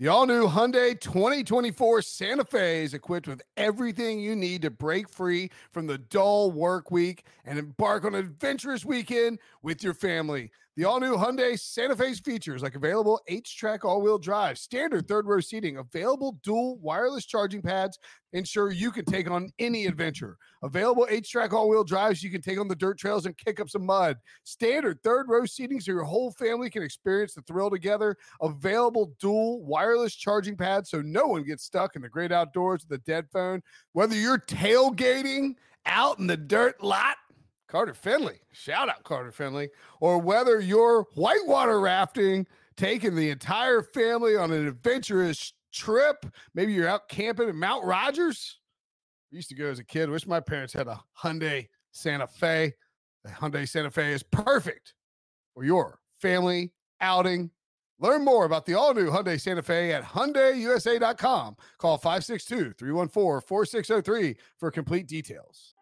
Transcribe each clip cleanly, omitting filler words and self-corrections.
The all-new Hyundai 2024 Santa Fe is equipped with everything you need to break free from the dull work week and embark on an adventurous weekend with your family. The all-new Hyundai Santa Fe's features like available H-Track all-wheel drive, standard third-row seating, available dual wireless charging pads, ensure you can take on any adventure. Available H-Track all-wheel drives, you can take on the dirt trails and kick up some mud. Standard third-row seating so your whole family can experience the thrill together. Available dual wireless charging pads so no one gets stuck in the great outdoors with a dead phone. Whether you're tailgating out in the dirt lot, Carter Finley, shout out Carter Finley, or whether you're whitewater rafting, taking the entire family on an adventurous trip, maybe you're out camping at Mount Rogers. I used to go as a kid. Wish my parents had a Hyundai Santa Fe. The Hyundai Santa Fe is perfect for your family outing. Learn more about the all-new Hyundai Santa Fe at HyundaiUSA.com. Call 562-314-4603 for complete details.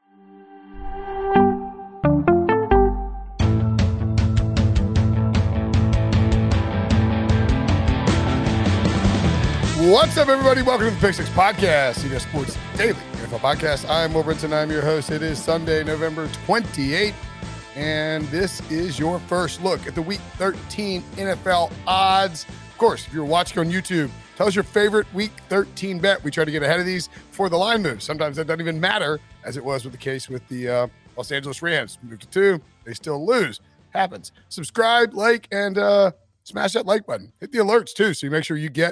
What's up, everybody? Welcome to the Pick Six Podcast, CBS Sports Daily NFL Podcast. I'm Will Brinson. I'm your host. It is Sunday, November 28th, and this is your first look at the Week 13 NFL odds. Of course, if you're watching on YouTube, tell us your favorite Week 13 bet. We try to get ahead of these before the line moves. Sometimes that doesn't even matter, as it was with the case with the Los Angeles Rams. Move to 2, they still lose. Happens. Subscribe, like, and smash that like button. Hit the alerts, too, so you make sure you get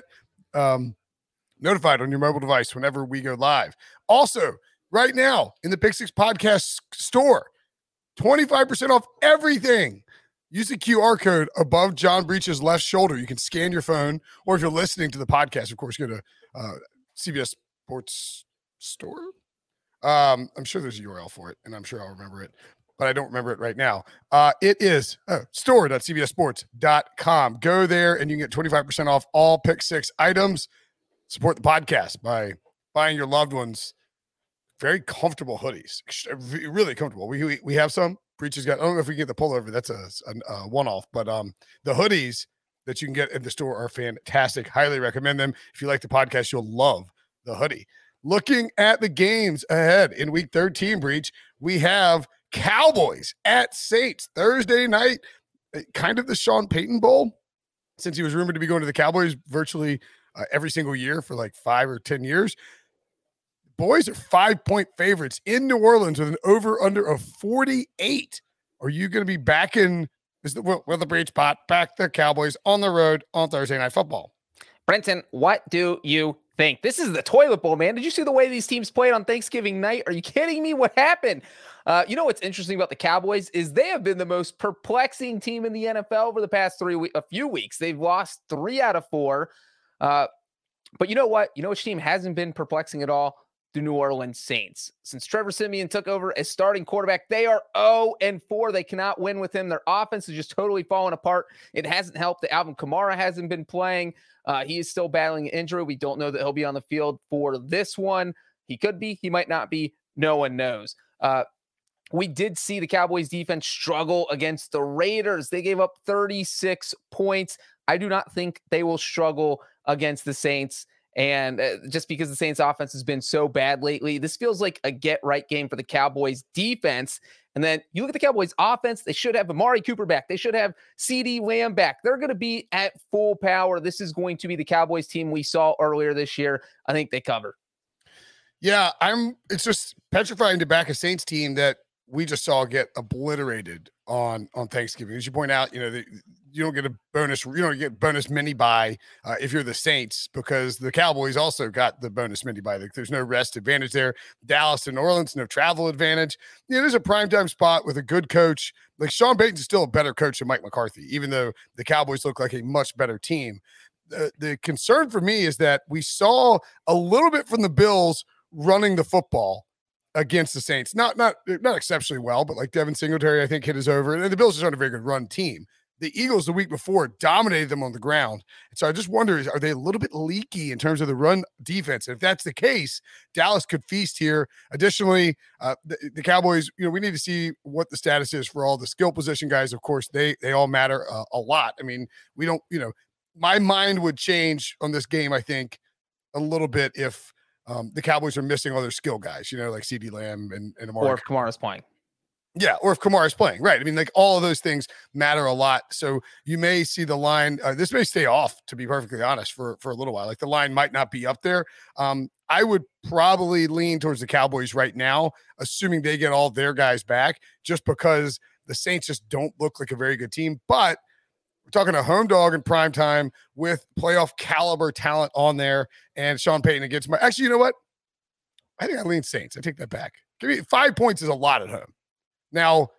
notified on your mobile device whenever we go live. Also, right now in the Pick Six Podcast store, 25% off everything. Use the QR code above John Breach's left shoulder. You can scan your phone, or if you're listening to the podcast, of course, go to CBS Sports Store. I'm sure there's a URL for it, and I'm sure I'll remember it, but I don't remember it right now. It is store.cbssports.com. Go there, and you can get 25% off all Pick Six items. Support the podcast by buying your loved ones very comfortable hoodies. Really comfortable. We have some. Breach has got, I don't know if we can get the pullover. That's a one-off. But the hoodies that you can get at the store are fantastic. Highly recommend them. If you like the podcast, you'll love the hoodie. Looking at the games ahead in Week 13, Breach, we have Cowboys at Saints Thursday night, kind of the Sean Payton Bowl, since he was rumored to be going to the Cowboys virtually every single year for like 5 or 10 years. Boys are 5-point favorites in New Orleans with an over-under of 48. Are you going to be backing the Breach Pot, back the Cowboys on the road on Thursday Night Football? Brenton, what do you think? This is the toilet bowl, man. Did you see the way these teams played on Thanksgiving night? Are you kidding me? What happened? You know what's interesting about the Cowboys is they have been the most perplexing team in the NFL over the past a few weeks. They've lost 3 out of 4. But you know what? You know which team hasn't been perplexing at all? The New Orleans Saints. Since Trevor Siemian took over as starting quarterback, they are 0-4. They cannot win with him. Their offense is just totally falling apart. It hasn't helped that Alvin Kamara hasn't been playing. He is still battling an injury. We don't know that he'll be on the field for this one. He could be. He might not be. No one knows. We did see the Cowboys defense struggle against the Raiders. They gave up 36 points. I do not think they will struggle against the Saints. And just because the Saints offense has been so bad lately, this feels like a get-right game for the Cowboys defense. And then you look at the Cowboys offense, they should have Amari Cooper back. They should have CeeDee Lamb back. They're going to be at full power. This is going to be the Cowboys team we saw earlier this year. I think they cover. Yeah, it's just petrifying to back a Saints team that we just saw get obliterated on Thanksgiving. As you point out, you don't get a bonus. You don't get bonus mini bye if you're the Saints, because the Cowboys also got the bonus mini bye. There's no rest advantage there. Dallas and New Orleans, no travel advantage. There's a primetime spot with a good coach. Like Sean Payton's still a better coach than Mike McCarthy, even though the Cowboys look like a much better team. The concern for me is that we saw a little bit from the Bills running the football against the Saints. Not exceptionally well, but like Devin Singletary, I think, hit his over. And the Bills are not a very good run team. The Eagles the week before dominated them on the ground. And so I just wonder, are they a little bit leaky in terms of the run defense? And if that's the case, Dallas could feast here. Additionally, the Cowboys, we need to see what the status is for all the skill position guys. Of course, they all matter a lot. I mean, we don't, my mind would change on this game, I think, a little bit if the Cowboys are missing all their skill guys, like CeeDee Lamb and Amari. Or if Kamara's playing. Yeah, or if Kamara's playing, right? I mean, like all of those things matter a lot. So you may see the line. This may stay off, to be perfectly honest, for a little while. Like the line might not be up there. I would probably lean towards the Cowboys right now, assuming they get all their guys back, just because the Saints just don't look like a very good team. But we're talking a home dog in prime time with playoff caliber talent on there, and Sean Payton against my. Actually, you know what? I think I lean Saints. I take that back. Give me 5 points is a lot at home. Now,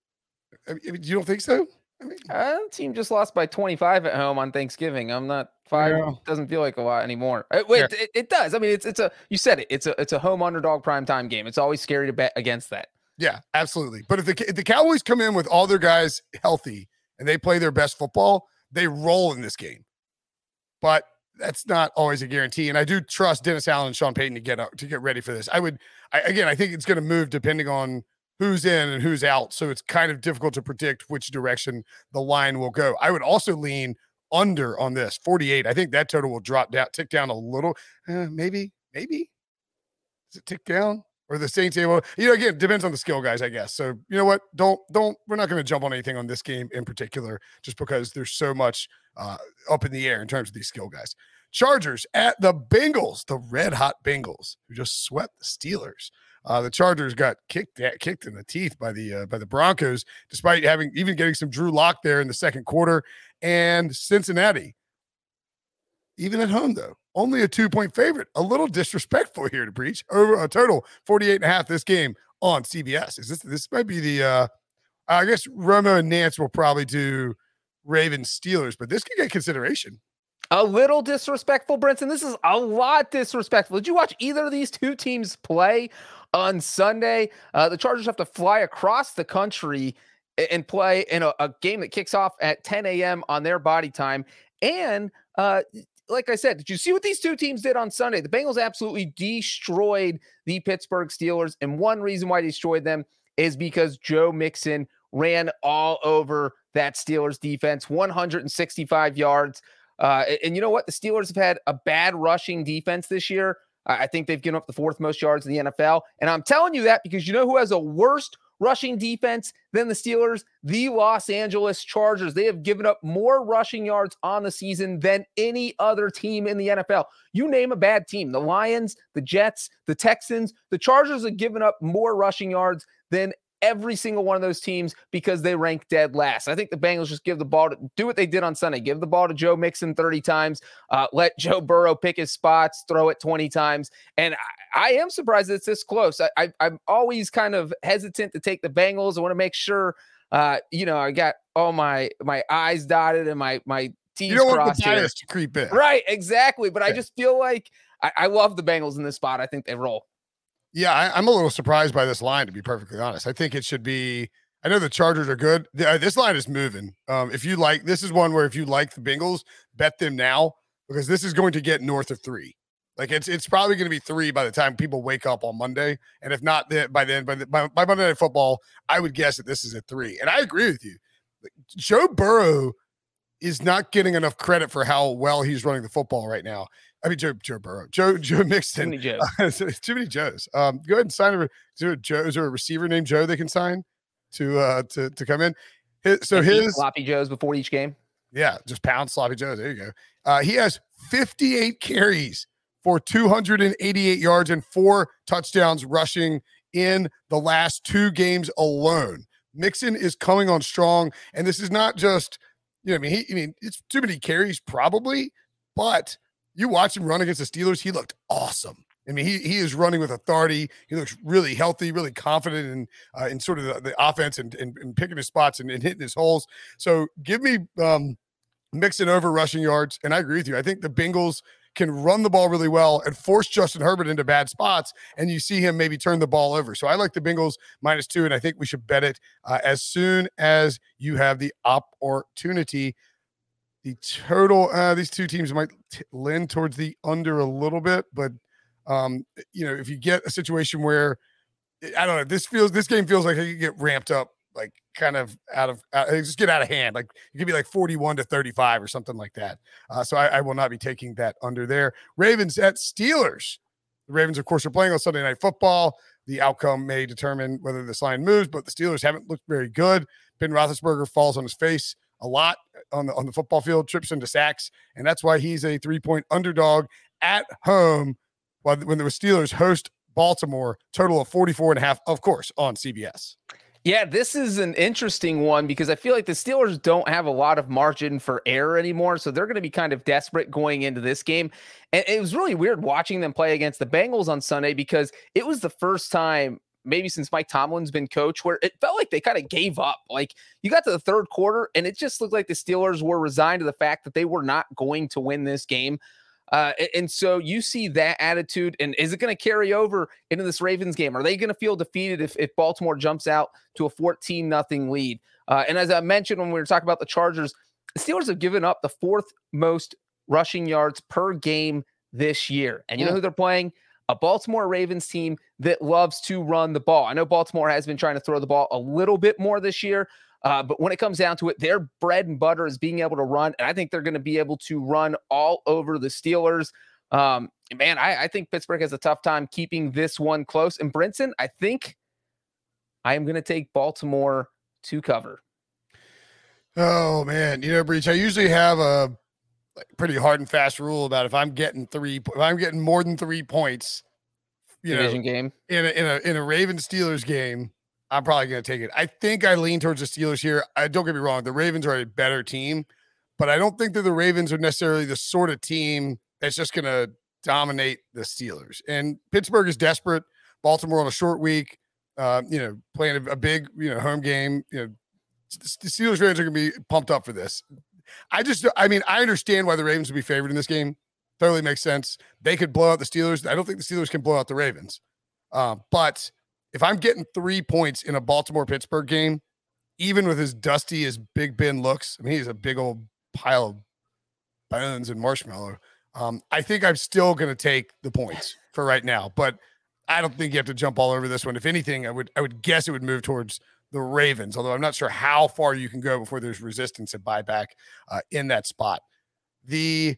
you don't think so? I mean, the team just lost by 25 at home on Thanksgiving. I'm not 5. Yeah. Doesn't feel like a lot anymore. It does. I mean, it's a. You said it. It's a home underdog primetime game. It's always scary to bet against that. Yeah, absolutely. But if the Cowboys come in with all their guys healthy and they play their best football, they roll in this game. But that's not always a guarantee. And I do trust Dennis Allen and Sean Payton to get ready for this. I think it's going to move depending on who's in and who's out. So it's kind of difficult to predict which direction the line will go. I would also lean under on this 48. I think that total will tick down a little. Maybe. Does it tick down? Or the Saints able? Again, depends on the skill guys, I guess. So you know what? Don't. We're not going to jump on anything on this game in particular, just because there's so much up in the air in terms of these skill guys. Chargers at the Bengals, the red hot Bengals, who just swept the Steelers. The Chargers got kicked in the teeth by the Broncos, despite getting some Drew Lock there in the second quarter. And Cincinnati, even at home though, only a 2-point favorite. A little disrespectful here to preach. Over a total 48.5 this game on CBS. This might be the I guess Romo and Nance will probably do Ravens Steelers, but this could get consideration. A little disrespectful, Brinson. This is a lot disrespectful. Did you watch either of these two teams play on Sunday? The Chargers have to fly across the country and play in a game that kicks off at 10 a.m. on their body time. And like I said, did you see what these two teams did on Sunday? The Bengals absolutely destroyed the Pittsburgh Steelers. And one reason why they destroyed them is because Joe Mixon ran all over that Steelers defense, 165 yards. And you know what? The Steelers have had a bad rushing defense this year. I think they've given up the 4th most yards in the NFL. And I'm telling you that because you know who has a worse rushing defense than the Steelers? The Los Angeles Chargers. They have given up more rushing yards on the season than any other team in the NFL. You name a bad team, the Lions, the Jets, the Texans, the Chargers have given up more rushing yards than every single one of those teams because they rank dead last. I think the Bengals just give the ball to do what they did on Sunday. Give the ball to Joe Mixon 30 times, let Joe Burrow pick his spots, throw it 20 times. And I am surprised that it's this close. I'm always kind of hesitant to take the Bengals. I want to make sure, I got all my I's dotted and my T's crossed. You don't want the bias to creep in. Right, exactly. But I just feel like I love the Bengals in this spot. I think they roll. Yeah, I'm a little surprised by this line, to be perfectly honest. I think it should be – I know the Chargers are good. This line is moving. This is one where if you like the Bengals, bet them now because this is going to get north of 3. Like it's probably going to be 3 by the time people wake up on Monday. And if not by Monday Night Football, I would guess that this is a 3. And I agree with you. Joe Burrow is not getting enough credit for how well he's running the football right now. I mean, Joe Burrow, Joe Mixon. Too many Joes. Too many Joes. Go ahead and sign is there a receiver named Joe they can sign to come in? His sloppy Joes before each game. Yeah, just pound sloppy Joes. There you go. He has 58 carries for 288 yards and 4 touchdowns rushing in the last 2 games alone. Mixon is coming on strong, and this is not just it's too many carries probably, but you watch him run against the Steelers, he looked awesome. I mean, he is running with authority. He looks really healthy, really confident in sort of the offense and picking his spots and hitting his holes. So give me Mixon over rushing yards, and I agree with you. I think the Bengals can run the ball really well and force Justin Herbert into bad spots, and you see him maybe turn the ball over. So I like the Bengals -2, and I think we should bet it as soon as you have the opportunity. The total, these two teams might lean towards the under a little bit, but if you get a situation where I don't know, this game feels like it could get ramped up like kind of just get out of hand. Like it could be like 41-35 or something like that. So I will not be taking that under there. Ravens at Steelers. The Ravens, of course, are playing on Sunday Night Football. The outcome may determine whether this line moves, but the Steelers haven't looked very good. Ben Roethlisberger falls on his face a lot on the football field, trips into sacks, and that's why he's a 3-point underdog at home when the Steelers host Baltimore. Total of 44.5, of course, on CBS. Yeah, this is an interesting one because I feel like the Steelers don't have a lot of margin for error anymore, so they're going to be kind of desperate going into this game. And it was really weird watching them play against the Bengals on Sunday because it was the first time maybe since Mike Tomlin's been coach where it felt like they kind of gave up. Like you got to the third quarter and it just looked like the Steelers were resigned to the fact that they were not going to win this game. And so you see that attitude, and is it going to carry over into this Ravens game? Are they going to feel defeated if Baltimore jumps out to a 14-0 lead? And as I mentioned when we were talking about the Chargers, the Steelers have given up the fourth most rushing yards per game this year. And you know who they're playing? A Baltimore Ravens team that loves to run the ball. I know Baltimore has been trying to throw the ball a little bit more this year, but when it comes down to it, their bread and butter is being able to run, and I think they're going to be able to run all over the Steelers. I think Pittsburgh has a tough time keeping this one close. And Brinson, I think I am going to take Baltimore to cover. Oh, man. Breach, I usually have a pretty hard and fast rule about if I'm getting more than 3 points, Division game in a Ravens Steelers game, I'm probably going to take it. I think I lean towards the Steelers here. Don't get me wrong. The Ravens are a better team, but I don't think that the Ravens are necessarily the sort of team that's just going to dominate the Steelers. And Pittsburgh is desperate. Baltimore on a short week, playing a big, home game. The Steelers Ravens are going to be pumped up for this. I understand why the Ravens would be favored in this game. Totally makes sense. They could blow out the Steelers. I don't think the Steelers can blow out the Ravens. But if I'm getting 3 points in a Baltimore-Pittsburgh game, even with as dusty as Big Ben looks, he's a big old pile of bones and marshmallow. I think I'm still going to take the points for right now, but I don't think you have to jump all over this one. If anything, I would guess it would move towards the Ravens, although I'm not sure how far you can go before there's resistance and buyback in that spot. The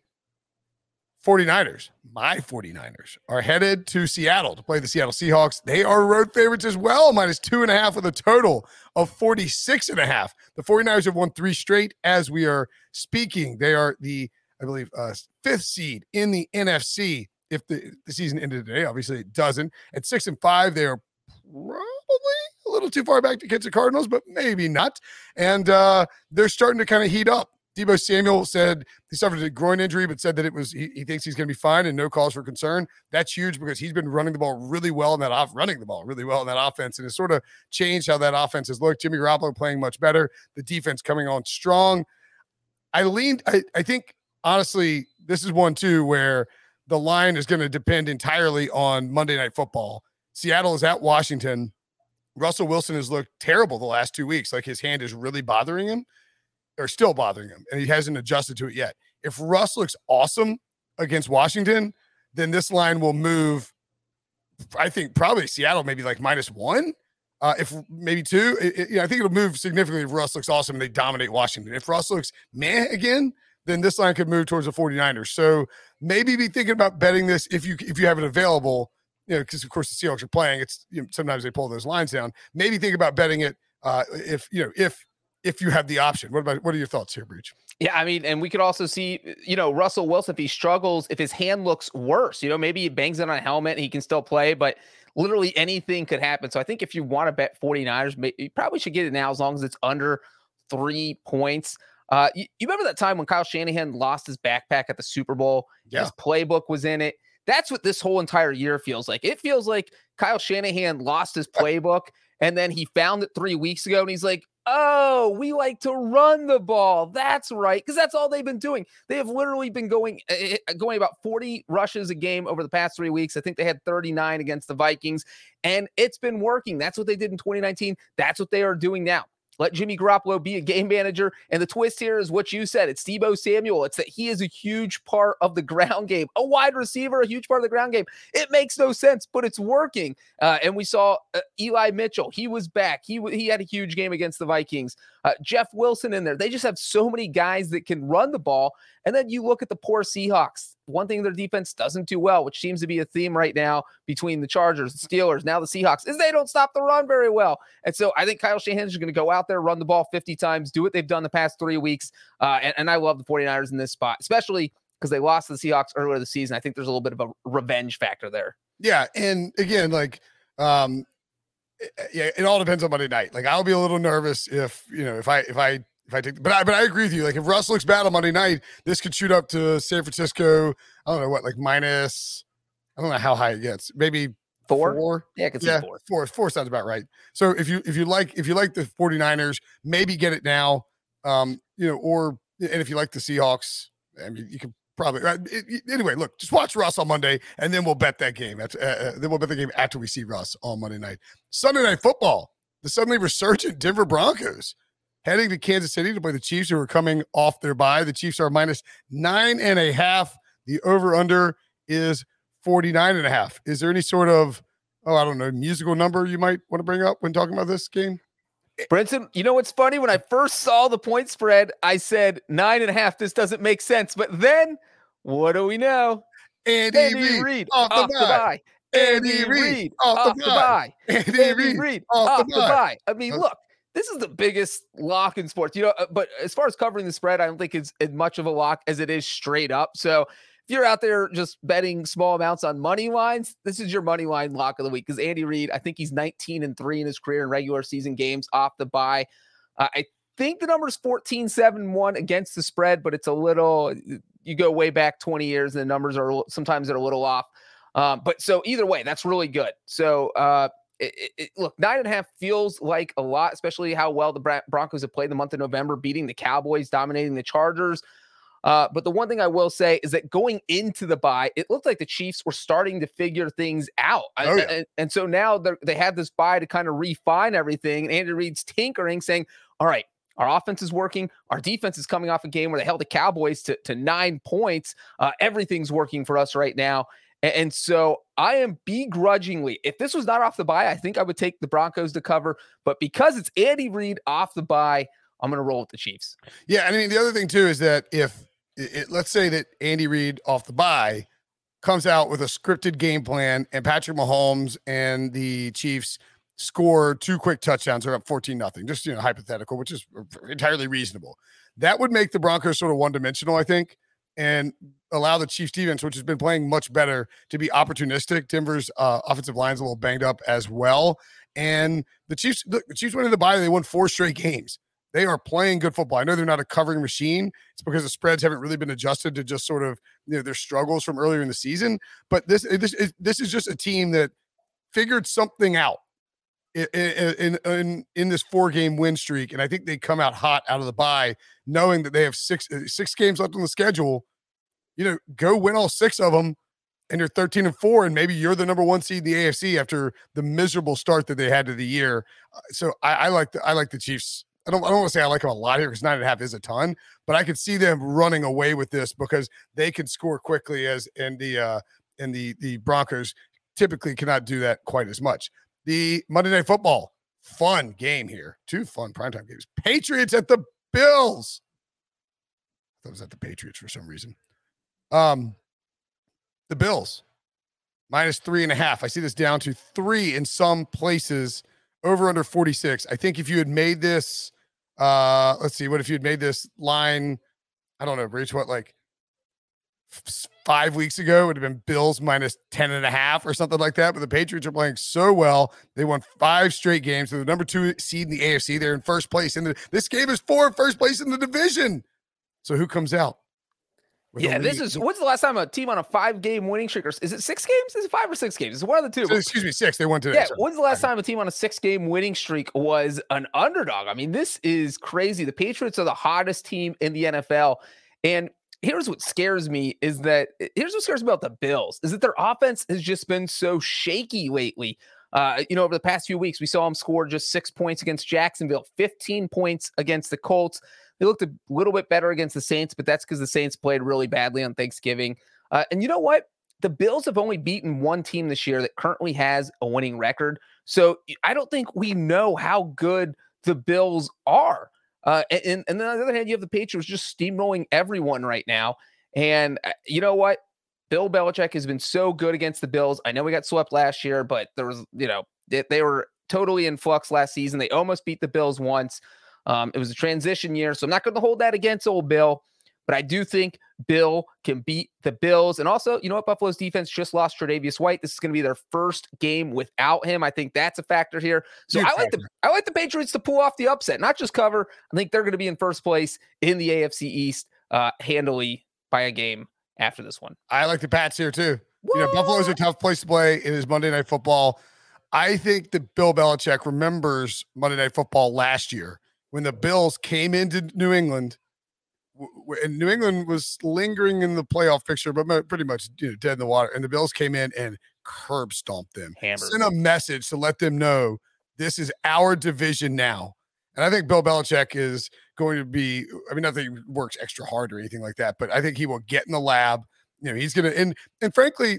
49ers, my 49ers, are headed to Seattle to play the Seattle Seahawks. They are road favorites as well, -2.5 with a total of 46.5. The 49ers have won 3 straight as we are speaking. They are the, I believe, 5th seed in the NFC. If the season ended today, obviously it doesn't. At 6-5, they are probably a little too far back to catch the Cardinals, but maybe not. And they're starting to kind of heat up. Deebo Samuel said he suffered a groin injury, but said that he thinks he's going to be fine and no cause for concern. That's huge because he's been running the ball really well in that offense, and it's sort of changed how that offense has looked. Jimmy Garoppolo playing much better. The defense coming on strong. I think, honestly, this is one, too, where the line is going to depend entirely on Monday Night Football. Seattle is at Washington. Russell Wilson has looked terrible the last 2 weeks. Like his hand is really bothering him. Or still bothering him, and he hasn't adjusted to it yet. If Russ looks awesome against Washington, then this line will move. I think probably Seattle maybe like -1, if maybe 2. I think it'll move significantly if Russ looks awesome and they dominate Washington. If Russ looks meh again, then this line could move towards the 49ers. So maybe be thinking about betting this if you have it available. Because of course the Seahawks are playing. It's sometimes they pull those lines down. Maybe think about betting it if you have the option. What are your thoughts here, Breach? Yeah, and we could also see, Russell Wilson, if he struggles, if his hand looks worse, maybe he bangs it on a helmet and he can still play, but literally anything could happen. So I think if you want to bet 49ers, you probably should get it now as long as it's under 3 points. You remember that time when Kyle Shanahan lost his backpack at the Super Bowl? Yeah. His playbook was in it. That's what this whole entire year feels like. It feels like Kyle Shanahan lost his playbook and then he found it 3 weeks ago and he's like, oh, we like to run the ball. That's right. Because that's all they've been doing. They have literally been going about 40 rushes a game over the past 3 weeks. I think they had 39 against the Vikings, and it's been working. That's what they did in 2019. That's what they are doing now. Let Jimmy Garoppolo be a game manager. And the twist here is what you said. It's Deebo Samuel. It's that he is a huge part of the ground game. A wide receiver, a huge part of the ground game. It makes no sense, but it's working. And we saw Eli Mitchell. He was back. He had a huge game against the Vikings. Jeff Wilson in there. They just have so many guys that can run the ball. And then you look at the poor Seahawks. One thing their defense doesn't do well, which seems to be a theme right now between the Chargers, the Steelers, now the Seahawks, is they don't stop the run very well. And so I think Kyle Shanahan is going to go out there, run the ball 50 times, do what they've done the past 3 weeks. And I love the 49ers in this spot, especially because they lost to the Seahawks earlier this season. I think there's a little bit of a revenge factor there. Yeah. And again, like, it all depends on Monday night. Like, I'll be a little nervous if I take, but I agree with you. Like, if Russ looks bad on Monday night, this could shoot up to San Francisco. I don't know what, like minus, I don't know how high it gets. Maybe four. Yeah, I can see four. Four sounds about right. So if you like the 49ers, maybe get it now. And if you like the Seahawks, I mean, you can probably anyway. Look, just watch Russ on Monday, and then we'll bet that game. Then we'll bet the game after we see Russ on Monday night. Sunday Night Football. The suddenly resurgent Denver Broncos heading to Kansas City to play the Chiefs, who are coming off their bye. The Chiefs are minus 9.5. The over/under is 49.5. Is there any sort of, I don't know, musical number you might want to bring up when talking about this game? Brinson, you know what's funny? When I first saw the point spread, I said 9.5. This doesn't make sense. But then, what do we know? Andy Reid off the bye. Andy Reid off the bye. Andy Reid off the bye. I mean, look, this is the biggest lock in sports. But as far as covering the spread, I don't think it's as much of a lock as it is straight up. So if you're out there just betting small amounts on money lines, this is your money line lock of the week. Because Andy Reid, I think he's 19-3 in his career in regular season games off the bye. I think the number is 14-7-1 against the spread, but it's a little, you go way back 20 years and the numbers are sometimes they're a little off. But so either way, that's really good. So look, 9.5 feels like a lot, especially how well the Broncos have played the month of November, beating the Cowboys, dominating the Chargers. But the one thing I will say is that going into the bye, it looked like the Chiefs were starting to figure things out. And so now they have this bye to kind of refine everything. And Andy Reid's tinkering, saying, all right, our offense is working. Our defense is coming off a game where they held the Cowboys to 9 points. Everything's working for us right now. And so I am begrudgingly, if this was not off the bye, I think I would take the Broncos to cover. But because it's Andy Reid off the bye, I'm going to roll with the Chiefs. Yeah, I mean, the other thing, too, is that let's say that Andy Reid off the bye comes out with a scripted game plan and Patrick Mahomes and the Chiefs score 2 quick touchdowns. They're up 14-0, just, hypothetical, which is entirely reasonable. That would make the Broncos sort of one-dimensional, I think, and allow the Chiefs defense, which has been playing much better, to be opportunistic. Denver's offensive line's a little banged up as well. And the Chiefs went in the bye. They won 4 straight games. They are playing good football. I know they're not a covering machine. It's because the spreads haven't really been adjusted to just sort of their struggles from earlier in the season. But this is just a team that figured something out in this 4-game win streak, and I think they come out hot out of the bye, knowing that they have six games left on the schedule. Go win all 6 of them, and you're 13-4, and maybe you're the number 1 seed in the AFC after the miserable start that they had to the year. So I like the Chiefs. I don't want to say I like them a lot here because 9.5 is a ton, but I could see them running away with this because they can score quickly, and the Broncos typically cannot do that quite as much. The Monday Night Football, fun game here. 2 fun primetime games. Patriots at the Bills. I thought it was at the Patriots for some reason. The Bills, minus 3.5. I see this down to 3 in some places, over under 46. I think if you had made this, let's see, what if you had made this line, I don't know, Rich, what, like 5 weeks ago, it would have been Bills minus 10.5 or something like that. But the Patriots are playing so well. They won 5 straight games. They're the number 2 seed in the AFC. They're in first place. This game is for first place in the division. So who comes out? Yeah, when's the last time a team on a 5-game winning streak, or is it 6 games? Is it 5 or 6 games? It's one of the 2. Excuse me, 6. They won today. Yeah, when's the last time a team on a 6-game winning streak was an underdog? I mean, this is crazy. The Patriots are the hottest team in the NFL. And here's what scares me about the Bills is that their offense has just been so shaky lately. Over the past few weeks, we saw him score just 6 points against Jacksonville, 15 points against the Colts. They looked a little bit better against the Saints, but that's because the Saints played really badly on Thanksgiving. And you know what? The Bills have only beaten one team this year that currently has a winning record. So I don't think we know how good the Bills are. And then on the other hand, you have the Patriots just steamrolling everyone right now. And you know what? Bill Belichick has been so good against the Bills. I know we got swept last year, but there was, they were totally in flux last season. They almost beat the Bills once. It was a transition year, so I'm not going to hold that against old Bill. But I do think Bill can beat the Bills. And also, you know what? Buffalo's defense just lost Tre'Davious White. This is going to be their first game without him. I think that's a factor here. So I like the Patriots to pull off the upset, not just cover. I think they're going to be in first place in the AFC East handily by a game after this one. I like the Pats here too. Buffalo's a tough place to play. It is Monday Night Football. I think that Bill Belichick remembers Monday Night Football last year when the Bills came into New England. And New England was lingering in the playoff picture, but pretty much dead in the water. And the Bills came in and curb stomped them. Sent a message to let them know this is our division now. And I think Bill Belichick is going to be, not that he works extra hard or anything like that, but I think he will get in the lab. He's going to, and frankly,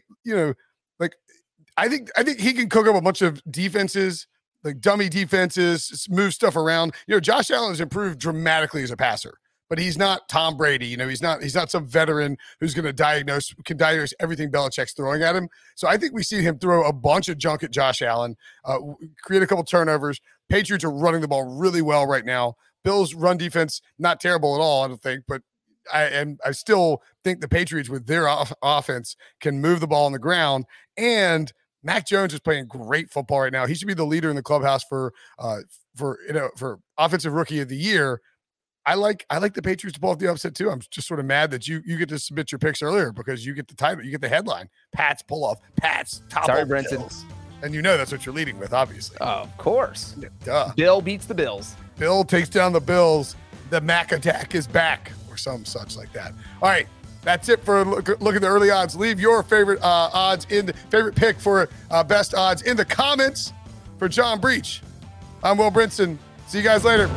I think he can cook up a bunch of defenses, like dummy defenses, move stuff around. Josh Allen has improved dramatically as a passer. But he's not Tom Brady. He's not some veteran who's going to diagnose everything Belichick's throwing at him. So I think we see him throw a bunch of junk at Josh Allen, create a couple turnovers. Patriots are running the ball really well right now. Bills' run defense, not terrible at all, I don't think. But I still think the Patriots with their offense can move the ball on the ground. And Mac Jones is playing great football right now. He should be the leader in the clubhouse for offensive rookie of the year. I like the Patriots to pull off the upset too. I'm just sort of mad that you get to submit your picks earlier because you get the title, you get the headline. Pats pull off. Pats top. Sorry, Brenton. And that's what you're leading with, obviously. Of course. Duh. Bill beats the Bills. Bill takes down the Bills. The Mac attack is back, or some such like that. All right, that's it for look at the early odds. Leave your favorite favorite pick for best odds in the comments. For John Breach, I'm Will Brinson. See you guys later.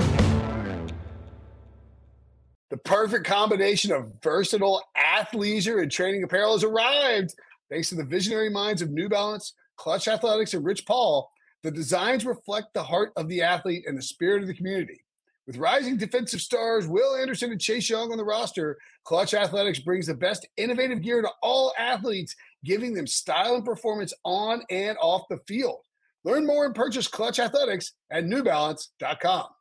The perfect combination of versatile athleisure and training apparel has arrived. Thanks to the visionary minds of New Balance, Clutch Athletics, and Rich Paul, the designs reflect the heart of the athlete and the spirit of the community. With rising defensive stars Will Anderson and Chase Young on the roster, Clutch Athletics brings the best innovative gear to all athletes, giving them style and performance on and off the field. Learn more and purchase Clutch Athletics at NewBalance.com.